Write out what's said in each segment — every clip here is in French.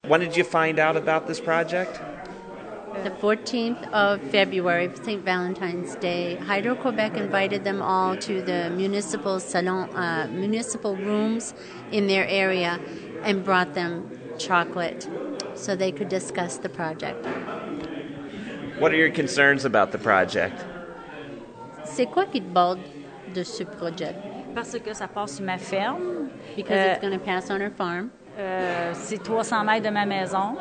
When did you find out about this project? The 14th of February, St. Valentine's Day, Hydro-Quebec invited them all to the municipal salon, municipal rooms in their area and brought them chocolate so they could discuss the project. What are your concerns about the project? C'est quoi qui te borde de ce projet? Parce que ça passe sur ma ferme. Because it's going to pass on her farm. C'est 300 mètres de ma maison.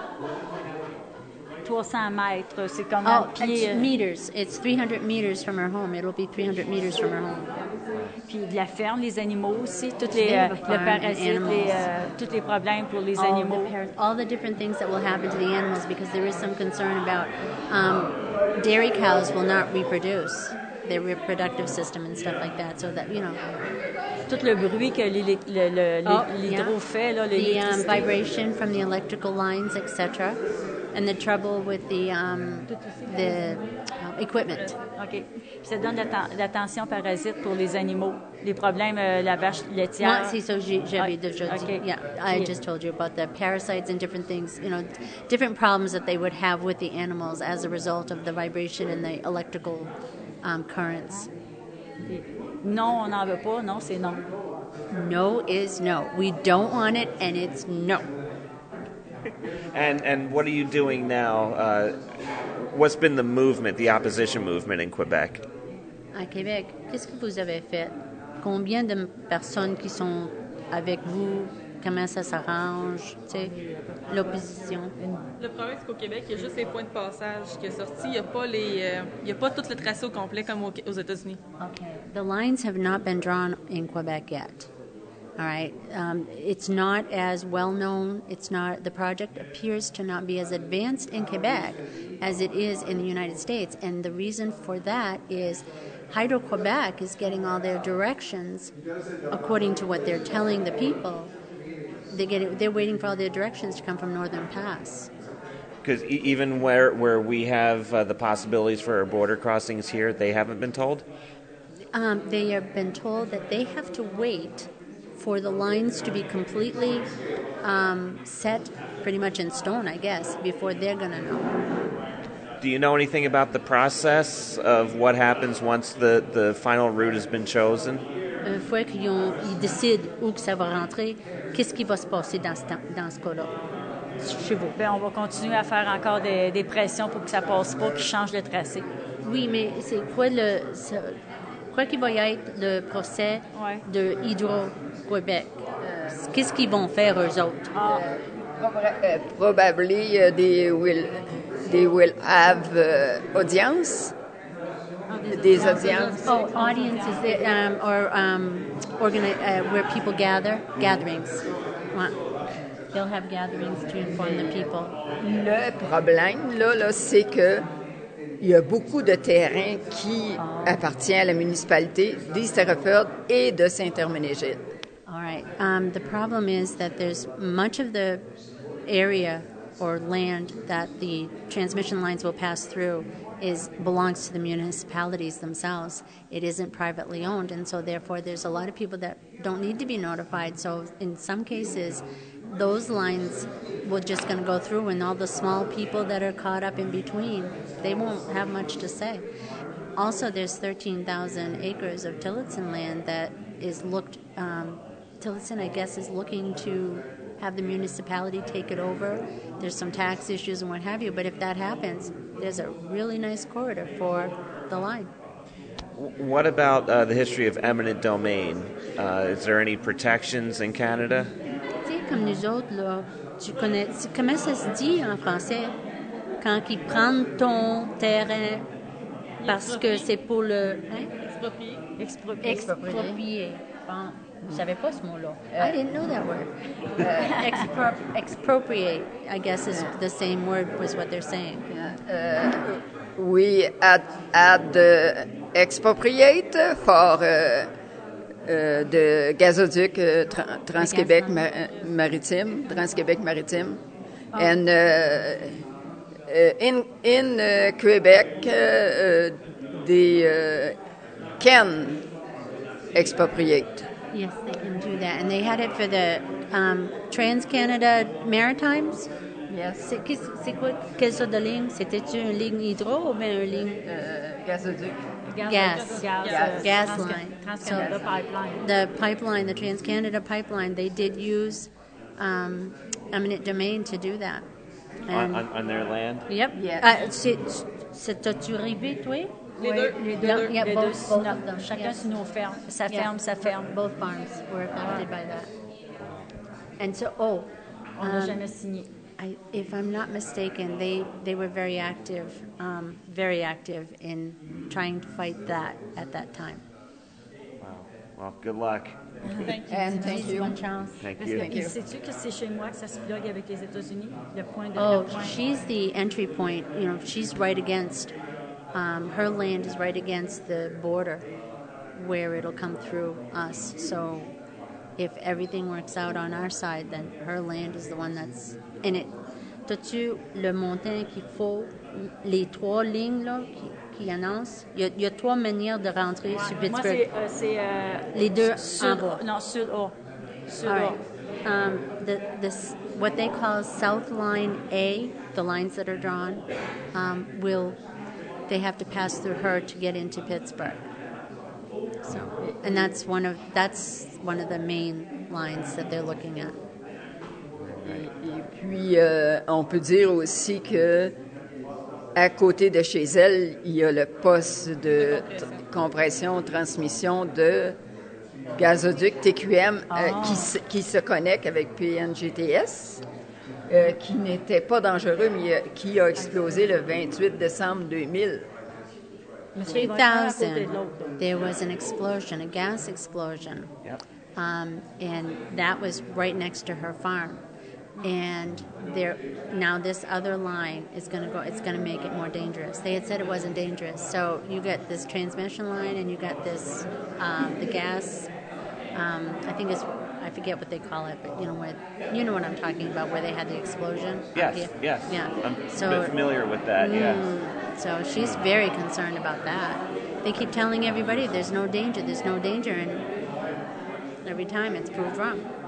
300 mètres, c'est comme un pied. Meters. It's 300 meters from her home. It'll be 300 meters from her home. Puis de la ferme, les animaux aussi, tous le parasite, tous les problèmes pour les animaux. All the different things that will happen to the animals because there is some concern about dairy cows will not reproduce. Their reproductive system and stuff like that, so that, you know. Tout le bruit que l'hydro fait, là, the vibration from the electrical lines, etc., and the trouble with the equipment. OK. Puis ça donne l'attention parasite pour les animaux, les problèmes, la vache laitière. Moi, c'est ça que j'avais déjà dit. Okay. Yeah, I just told you about the parasites and different things, you know, different problems that they would have with the animals as a result of the vibration and the electrical currents. Non, on n'en veut pas. Non, c'est non. No is no. We don't want it, and it's no. And what are you doing now? What's been the movement, the opposition movement in Quebec? À Québec, qu'est-ce que vous avez fait? Combien de personnes qui sont avec vous? Comment ça s'arrange? Tu sais, l'opposition. Le problème, c'est qu'au Québec, il y a juste les points de passage qui sont sortis. Il n'y a pas tout le tracé au complet comme aux États-Unis. Okay. The lines have not been drawn in Quebec yet. All right. It's not as well known. The project appears to not be as advanced in Quebec as it is in the United States. And the reason for that is Hydro-Quebec is getting all their directions according to what they're telling the people. They're waiting for all their directions to come from Northern Pass. Because even where we have the possibilities for border crossings here, they haven't been told? They have been told that they have to wait for the lines to be completely set pretty much in stone, I guess, before they're going to know. Do you know anything about the process of what happens once the final route has been chosen? Une fois qu'ils décident où que ça va rentrer, qu'est-ce qui va se passer dans ce cas-là, chez vous? Bien, on va continuer à faire encore des pressions pour que ça passe pas, qu'ils changent le tracé. Oui, mais c'est quoi qu'il va y être le procès de Hydro-Québec? Qu'est-ce qu'ils vont faire eux autres? Probably they will have audience. Des audiences. Oh, audiences where people gatherings. Ouais. They'll have gatherings to inform the people. Le problème, là, c'est que il y a beaucoup de terrains qui appartiennent à la municipalité d'East-Hereford et de Saint-Herménégilde. All right. The problem is that there's much of the area or land that the transmission lines will pass through belongs to the municipalities themselves. It isn't privately owned, and so therefore there's a lot of people that don't need to be notified. So in some cases, those lines will just going to go through, and all the small people that are caught up in between, they won't have much to say. Also, there's 13,000 acres of Tillotson land that is Tillotson, I guess, is looking to have the municipality take it over. There's some tax issues and what have you, but if that happens, there's a really nice corridor for the line. What about the history of eminent domain? Is there any protections in Canada? Tu sais, comme nous autres, là, tu connais, comment ça se dit en français quand ils prennent ton terrain parce que c'est pour le... Hein? Exproprier. Bon. Je savais pas ce mot-là. I didn't know that word. Expropriate, I guess, is the same word as what they're saying. We had expropriate for the gazoduc Trans-Québec Maritime, Trans-Québec Maritime. Oh. And in Quebec, they can expropriate. Yes, they can do that. And they had it for the Trans-Canada Maritimes. Yes. C'est quoi, quelle sorte de ligne? C'était-tu une ligne hydro ou bien une ligne Gazoduc. gas line? Trans-Canada Pipeline. The pipeline, the Trans-Canada Pipeline, they did use eminent domain to do that. On their land? Yep. Yes. T'as-tu rêvé, toi? Les deux. Yeah, Les both deux sur of notre- them. chacun Yes. sur nos fermes. Sa Yeah. ferme, sa ferme. Both farms were affected by that. And so, On n'a jamais signé. if I'm not mistaken, they were very active in trying to fight that at that time. Wow. Well, good luck. And thank you. Bonne chance. Thank Parce you. que sais-tu que c'est chez moi que ça se plug avec les États-Unis? Le point de Oh, le point. she's the entry point. You know, she's right against, her land is right against the border where it'll come through us. So if everything works out on our side, then her land is the one that's in it. T'as-tu le montant qu'il faut, les 3 lignes là, qui annoncent? Il y a 3 manières de rentrer sur Moi, Pittsburgh. c'est Les deux en sud, bas. non, sud-A. Sud-A. All right. What they call South Line A, the lines that are drawn, they have to pass through her to get into Pittsburgh. So, and that's one of the main lines that they're looking at. Et puis, on peut dire aussi que à côté de chez elle, il y a le poste de compression, transmission de gazoduc TQM qui se connecte avec PNGTS, qui n'était pas dangereux, mais qui a explosé le 28 décembre 2000. 2000, there was an explosion, a gas explosion. Yep. And that was right next to her farm. And now this other line is going to go. It's going to make it more dangerous. They had said it wasn't dangerous. So you got this transmission line, and you got this the gas. I think I forget what they call it, but you know what I'm talking about, where they had the explosion. Yes. Yeah. I'm So familiar with that. Yeah. So she's very concerned about that. They keep telling everybody there's no danger, and every time it's proved wrong.